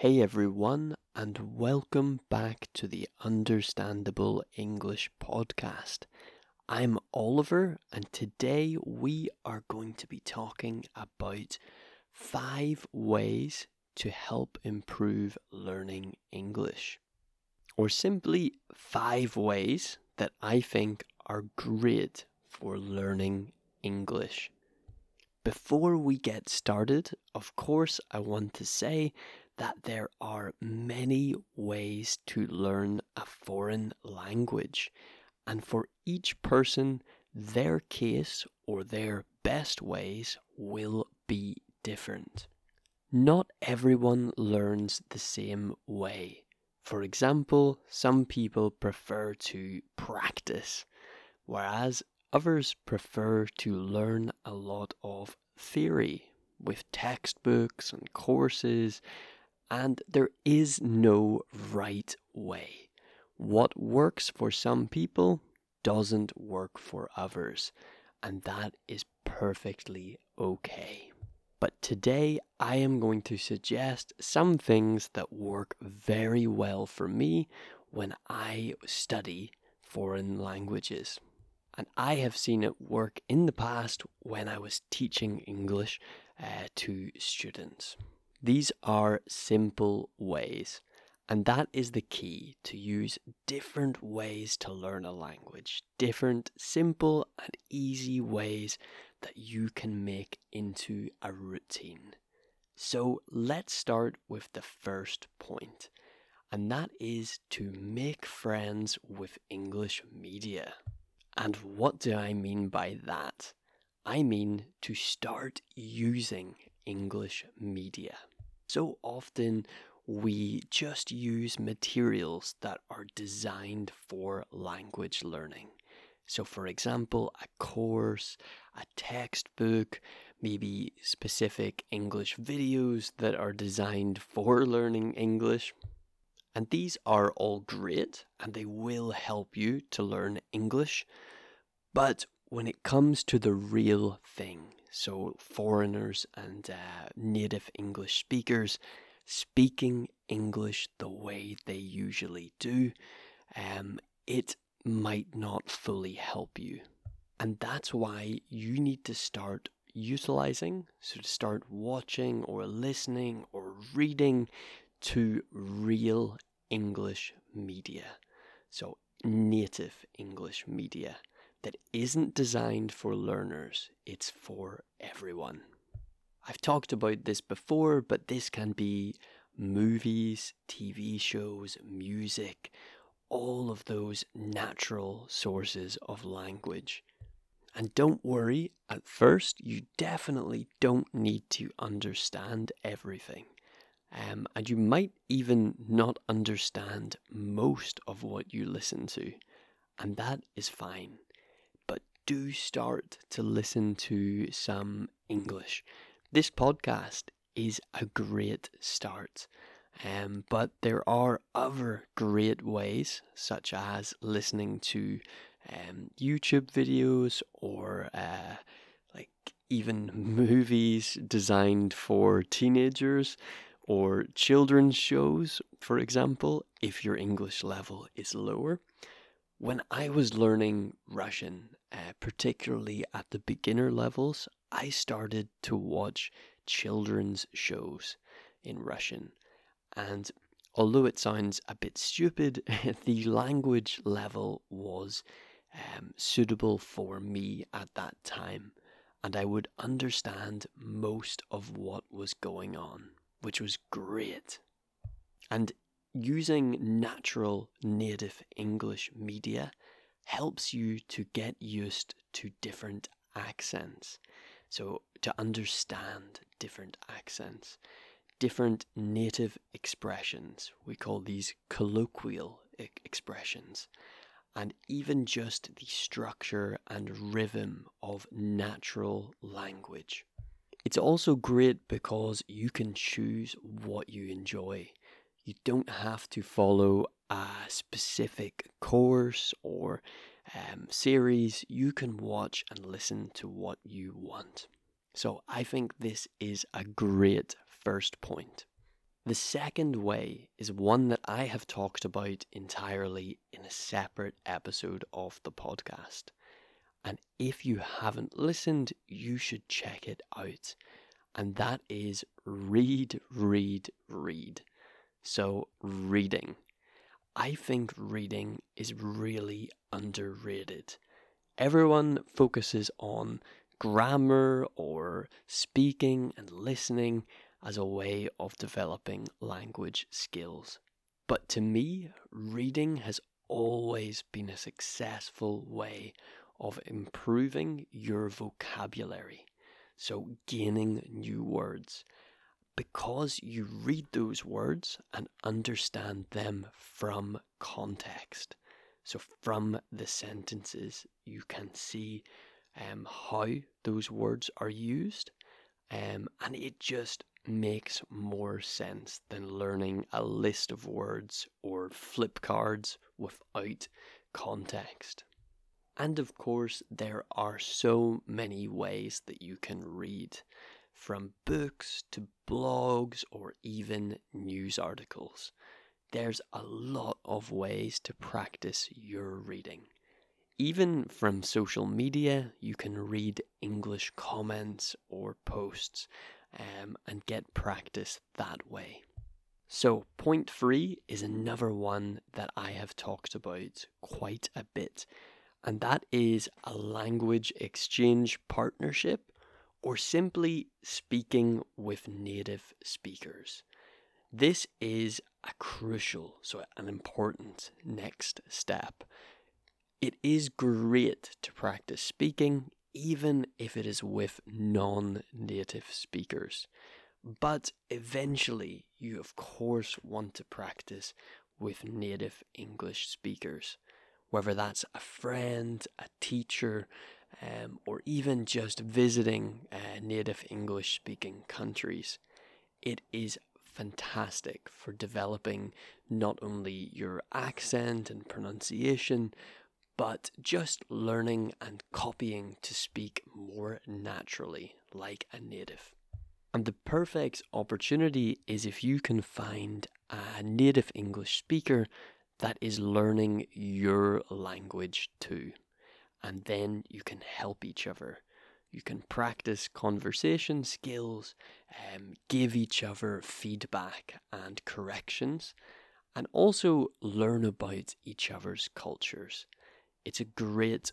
Hey everyone, and welcome back to the Understandable English podcast. I'm Oliver, and today we are going to be talking about 5 ways to help improve learning English. Or simply 5 ways that I think are great for learning English. Before we get started, of course, I want to say that there are many ways to learn a foreign language, and for each person, their case or their best ways will be different. Not everyone learns the same way. For example, some people prefer to practice, whereas others prefer to learn a lot of theory with textbooks and courses, and there is no right way. What works for some people doesn't work for others, and that is perfectly okay. But today I am going to suggest some things that work very well for me when I study foreign languages. And I have seen it work in the past when I was teaching English to students. These are simple ways, and that is the key, to use different ways to learn a language, different simple and easy ways that you can make into a routine. So let's start with the first point, and that is to make friends with English media. And what do I mean by that? I mean to start using English media. So often we just use materials that are designed for language learning. So for example, a course, a textbook, maybe specific English videos that are designed for learning English. And these are all great and they will help you to learn English. But when it comes to the real thing, so foreigners and native English speakers speaking English the way they usually do, it might not fully help you. And that's why you need to start utilizing, so to start watching or listening or reading to real English media. So native English media that isn't designed for learners, it's for everyone. I've talked about this before, but this can be movies, TV shows, music, all of those natural sources of language. And don't worry, at first you definitely don't need to understand everything. And you might even not understand most of what you listen to, and that is fine. But do start to listen to some English. This podcast is a great start, but there are other great ways, such as listening to YouTube videos or like even movies designed for teenagers or children's shows, for example, if your English level is lower. When I was learning Russian, particularly at the beginner levels, I started to watch children's shows in Russian. And although it sounds a bit stupid, the language level was suitable for me at that time. And I would understand most of what was going on, which was great. And using natural native English media helps you to get used to different accents. So to understand different accents, different native expressions. We call these colloquial expressions. And even just the structure and rhythm of natural language. It's also great because you can choose what you enjoy. You don't have to follow a specific course or series. You can watch and listen to what you want. So I think this is a great first point. The second way is one that I have talked about entirely in a separate episode of the podcast. And if you haven't listened, you should check it out. And that is read, read, read. So, reading. I think reading is really underrated. Everyone focuses on grammar or speaking and listening as a way of developing language skills. But to me, reading has always been a successful way of improving your vocabulary. So gaining new words. Because you read those words and understand them from context. So from the sentences, you can see how those words are used, and it just makes more sense than learning a list of words or flip cards without context. And of course, there are so many ways that you can read, from books to blogs or even news articles. There's a lot of ways to practice your reading. Even from social media, you can read English comments or posts and get practice that way. So, point 3 is another one that I have talked about quite a bit, and that is a language exchange partnership, or simply speaking with native speakers. This is a crucial, so an important next step. It is great to practice speaking, even if it is with non-native speakers. But eventually, you of course want to practice with native English speakers, whether that's a friend, a teacher, or even just visiting native English speaking countries. It is fantastic for developing not only your accent and pronunciation, but just learning and copying to speak more naturally like a native. And the perfect opportunity is if you can find a native English speaker that is learning your language too. And then you can help each other. You can practice conversation skills, give each other feedback and corrections, and also learn about each other's cultures. It's a great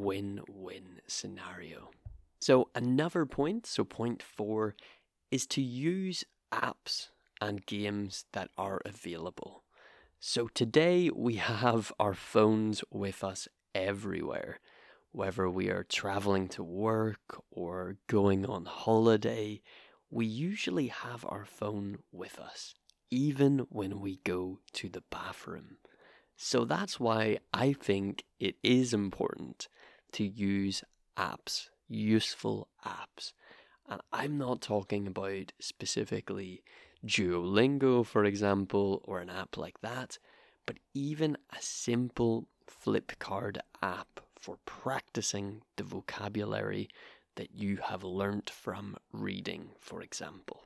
win-win scenario. So another point, so point 4, is to use apps and games that are available. So today we have our phones with us everywhere, whether we are traveling to work or going on holiday. We usually have our phone with us, even when we go to the bathroom. So that's why I think it is important to use apps, useful apps. And I'm not talking about specifically Duolingo, for example, or an app like that, but even a simple Flipkart app for practicing the vocabulary that you have learnt from reading, for example.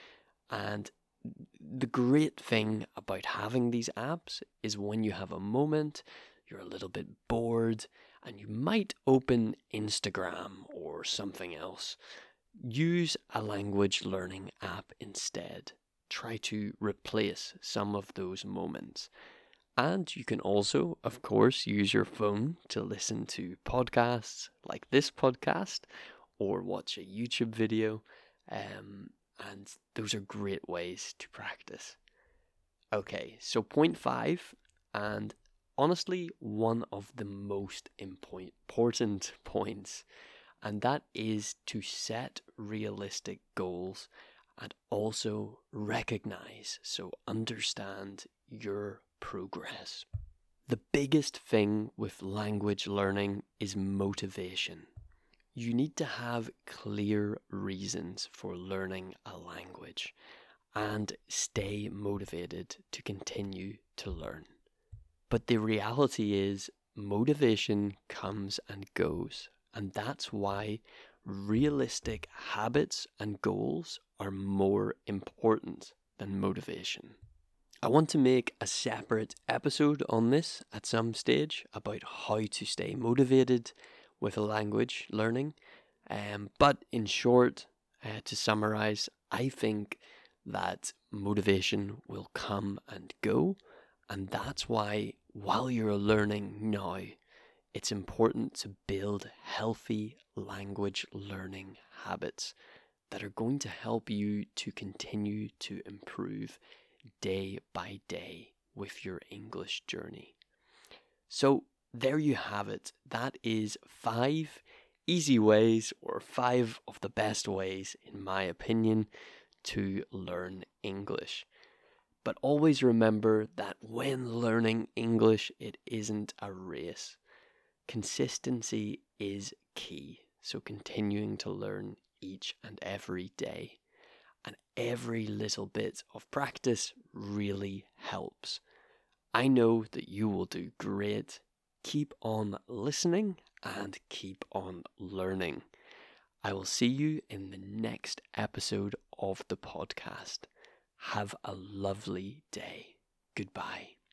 And the great thing about having these apps is when you have a moment, you're a little bit bored, and you might open Instagram or something else. Use a language learning app instead. Try to replace some of those moments. And you can also, of course, use your phone to listen to podcasts like this podcast or watch a YouTube video. And those are great ways to practice. Okay, so point 5, and honestly, one of the most important points, and that is to set realistic goals and also recognize, so understand your progress. The biggest thing with language learning is motivation. You need to have clear reasons for learning a language and stay motivated to continue to learn. But the reality is, motivation comes and goes, and that's why realistic habits and goals are more important than motivation. I want to make a separate episode on this at some stage about how to stay motivated with a language learning. But in short, to summarize, I think that motivation will come and go. And that's why while you're learning now, it's important to build healthy language learning habits that are going to help you to continue to improve day by day with your English journey. So there you have it. That is 5 easy ways, or 5 of the best ways, in my opinion, to learn English. But always remember that when learning English, it isn't a race. Consistency is key. So continuing to learn each and every day. And every little bit of practice really helps. I know that you will do great. Keep on listening and keep on learning. I will see you in the next episode of the podcast. Have a lovely day. Goodbye.